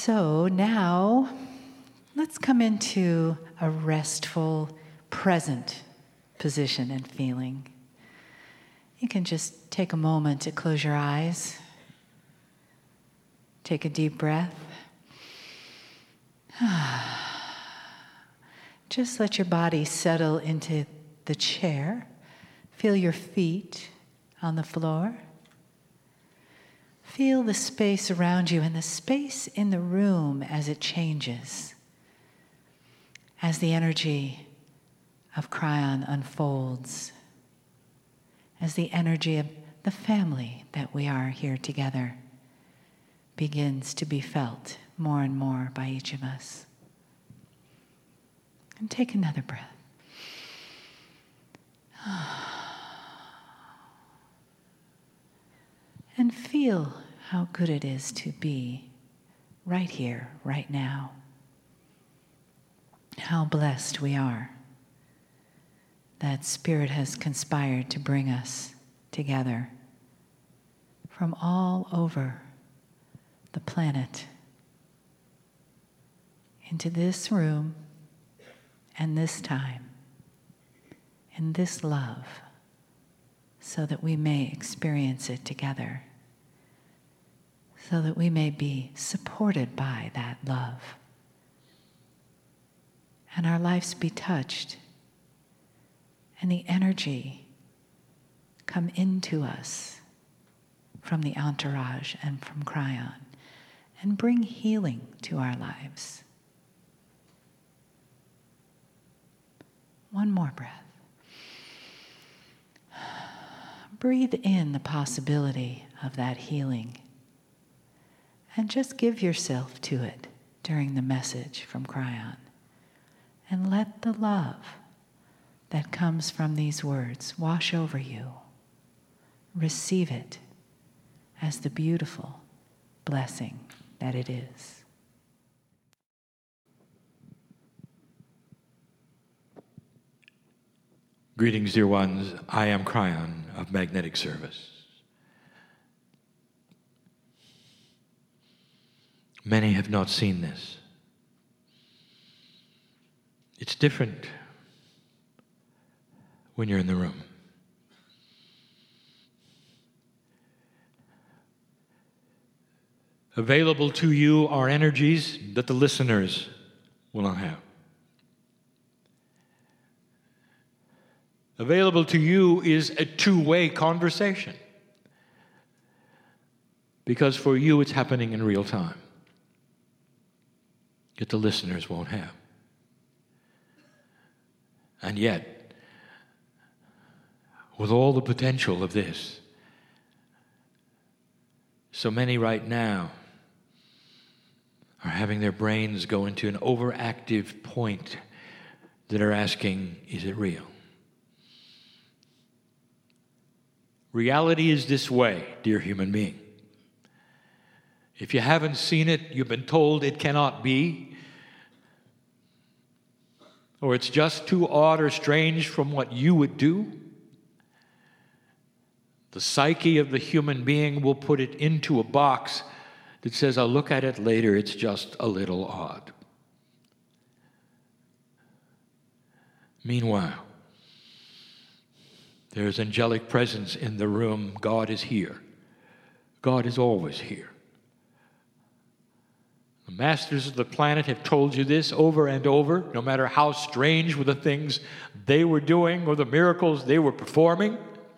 So now, let's come into a restful, present position and feeling. You can just take a moment to close your eyes. Take a deep breath. Just let your body settle into the chair. Feel your feet on the floor. Feel the space around you and the space in the room as it changes, as the energy of Kryon unfolds, as the energy of the family that we are here together begins to be felt more and more by each of us. And take another breath. And feel how good it is to be right here, right now. How blessed we are that Spirit has conspired to bring us together from all over the planet into this room and this time and this love, so that we may experience it together, so that we may be supported by that love, and our lives be touched, and the energy come into us from the entourage and from Kryon, and bring healing to our lives. One more breath. Breathe in the possibility of that healing, and just give yourself to it during the message from Kryon. And let the love that comes from these words wash over you. Receive it as the beautiful blessing that it is. Greetings, dear ones. I am Kryon of Magnetic Service. Many have not seen this. It's different when you're in the room. Available to you are energies that the listeners will not have. Available to you is a two-way conversation, because for you it's happening in real time, yet the listeners won't have. And yet, with all the potential of this, so many right now are having their brains go into an overactive point that are asking, is it real? Reality is this way, dear human being. If you haven't seen it, you've been told it cannot be, or it's just too odd or strange from what you would do, the psyche of the human being will put it into a box that says, I'll look at it later, it's just a little odd. Meanwhile, there's angelic presence in the room. God is here. God is always here. The masters of the planet have told you this over and over, no matter how strange were the things they were doing or the miracles they were performing.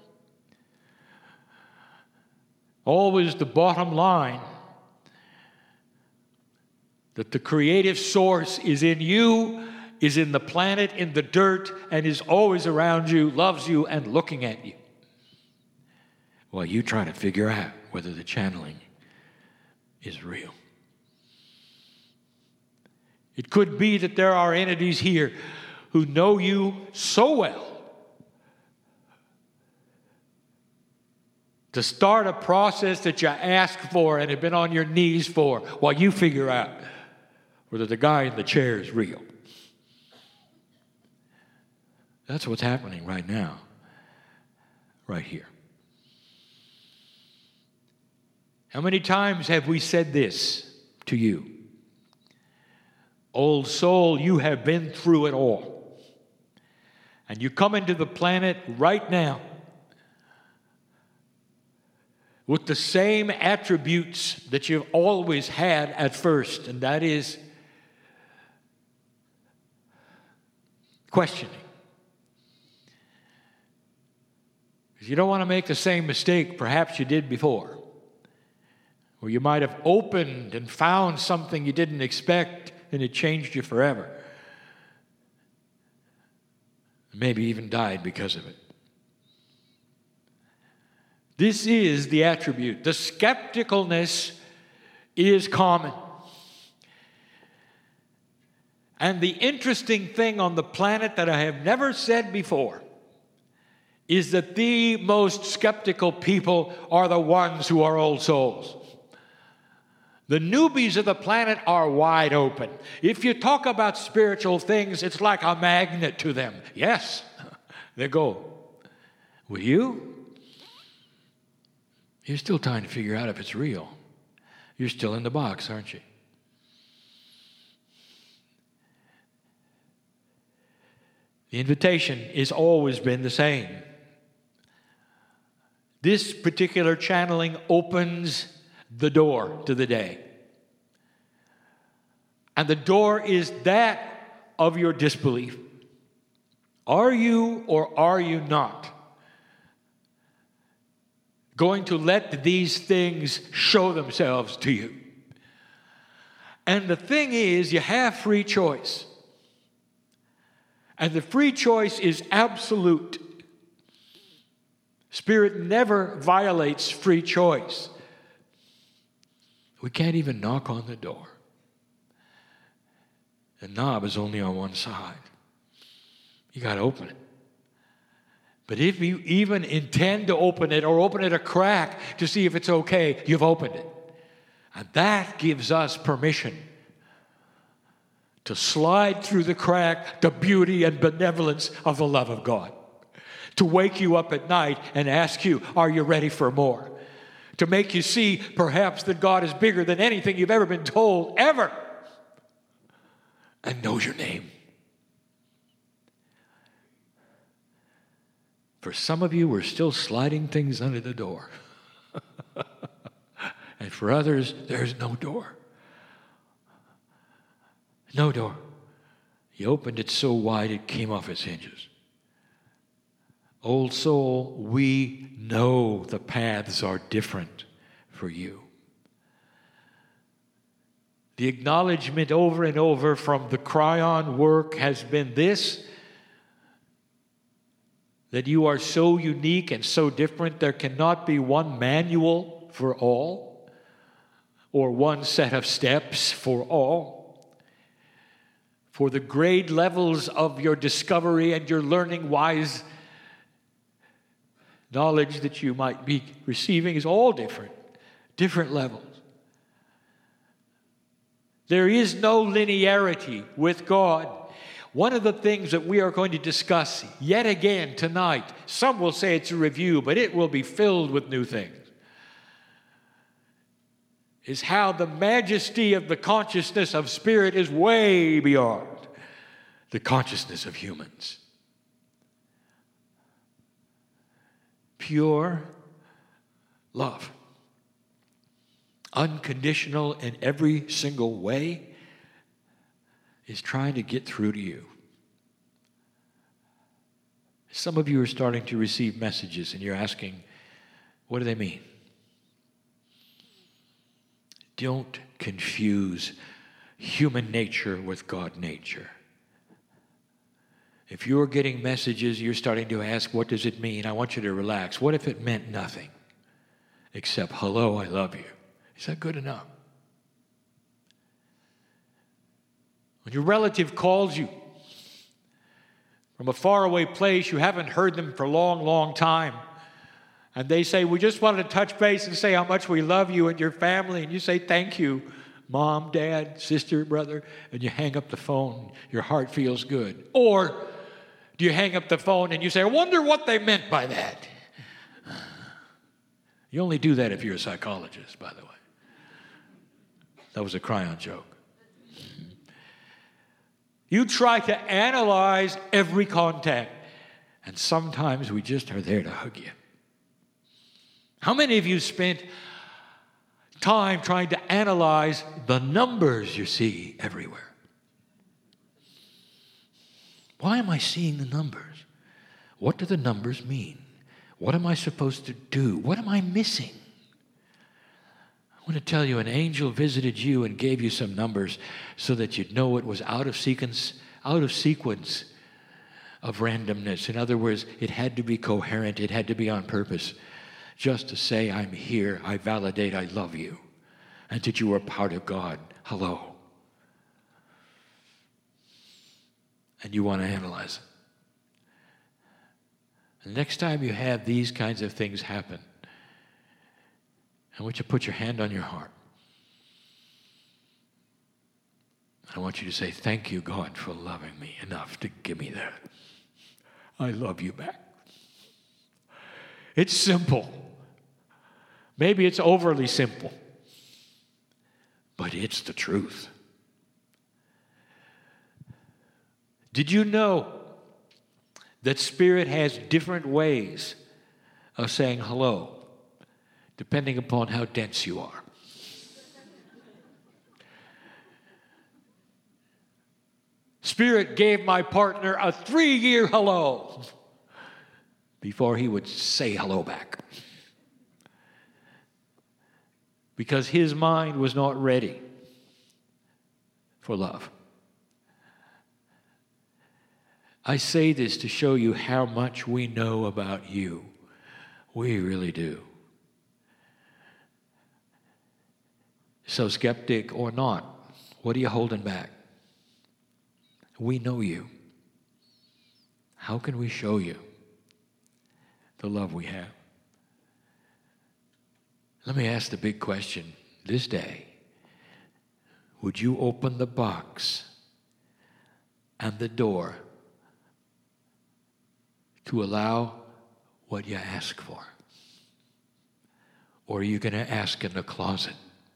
Always the bottom line, that the creative source is in you, is in the planet, in the dirt, and is always around you, loves you, and looking at you, while you try to figure out whether the channeling is real. It could be that there are entities here who know you so well to start a process that you asked for and have been on your knees for, while you figure out whether the guy in the chair is real. That's what's happening right now, right here. How many times have we said this to you? Old soul, you have been through it all. And you come into the planet right now with the same attributes that you've always had at first, and that is questioning. Because you don't want to make the same mistake perhaps you did before, where you might have opened and found something you didn't expect and it changed you forever. Maybe even died because of it. This is the attribute. The skepticalness is common. And the interesting thing on the planet that I have never said before is that the most skeptical people are the ones who are old souls. The newbies of the planet are wide open. If you talk about spiritual things, it's like a magnet to them. Yes, they go. With you? You're still trying to figure out if it's real. You're still in the box, aren't you? The invitation has always been the same. This particular channeling opens the door to the day. And the door is that of your disbelief. Are you or are you not going to let these things show themselves to you? And the thing is, you have free choice. And the free choice is absolute. Spirit never violates free choice. We can't even knock on the door. The knob is only on one side. You got to open it. But if you even intend to open it or open it a crack to see if it's okay, you've opened it. And that gives us permission to slide through the crack the beauty and benevolence of the love of God. To wake you up at night and ask you, are you ready for more? To make you see perhaps that God is bigger than anything you've ever been told, ever. And knows your name. For some of you, we're still sliding things under the door. And for others, there's no door. No door. You opened it so wide it came off its hinges. Old soul, we know the paths are different for you. The acknowledgement over and over from the Cryon work has been this: that you are so unique and so different, there cannot be one manual for all, or one set of steps for all. For the grade levels of your discovery and your learning wise knowledge that you might be receiving is all different levels. There is no linearity with God. One of the things that we are going to discuss yet again tonight, some will say it's a review, but it will be filled with new things, is how the majesty of the consciousness of spirit is way beyond the consciousness of humans. Pure love. Unconditional in every single way, is trying to get through to you. Some of you are starting to receive messages and you're asking, what do they mean? Don't confuse human nature with God nature. If you're getting messages, you're starting to ask, what does it mean? I want you to relax. What if it meant nothing except, hello, I love you? Is that good enough? When your relative calls you from a faraway place, you haven't heard them for a long, long time, and they say, we just wanted to touch base and say how much we love you and your family, and you say, thank you, mom, dad, sister, brother, and you hang up the phone. Your heart feels good. Or do you hang up the phone and you say, I wonder what they meant by that? You only do that if you're a psychologist, by the way. That was a Cryon joke. You try to analyze every contact, and sometimes we just are there to hug you. How many of you spent time trying to analyze the numbers you see everywhere? Why am I seeing the numbers? What do the numbers mean? What am I supposed to do? What am I missing? I want to tell you, an angel visited you and gave you some numbers so that you'd know it was out of sequence of randomness. In other words, it had to be coherent. It had to be on purpose. Just to say, I'm here, I validate, I love you, and that you are part of God. Hello. And you want to analyze it. The next time you have these kinds of things happen, I want you to put your hand on your heart. I want you to say, thank you, God, for loving me enough to give me that. I love you back. It's simple. Maybe it's overly simple, but it's the truth. Did you know that Spirit has different ways of saying hello, depending upon how dense you are? Spirit gave my partner a 3-year hello before he would say hello back, because his mind was not ready for love. I say this to show you how much we know about you. We really do. So, skeptic or not, what are you holding back? We know you. How can we show you the love we have? Let me ask the big question this day. Would you open the box and the door to allow what you ask for? Or are you going to ask in the closet,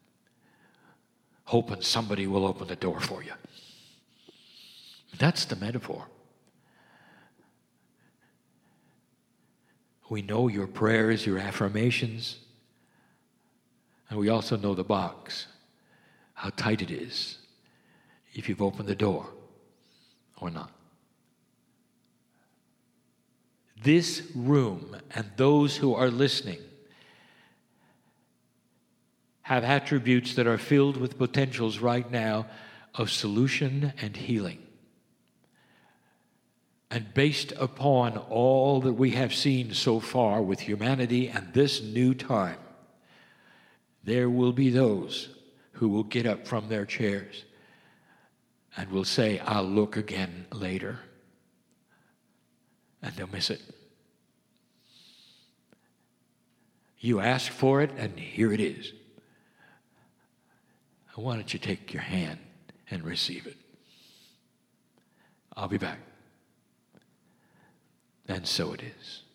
hoping somebody will open the door for you? That's the metaphor. We know your prayers, your affirmations, and we also know the box, how tight it is, if you've opened the door or not. This room and those who are listening have attributes that are filled with potentials right now of solution and healing. And based upon all that we have seen so far with humanity and this new time, there will be those who will get up from their chairs and will say, I'll look again later. And they'll miss it. You asked for it, and here it is. Why don't you take your hand and receive it? I'll be back. And so it is.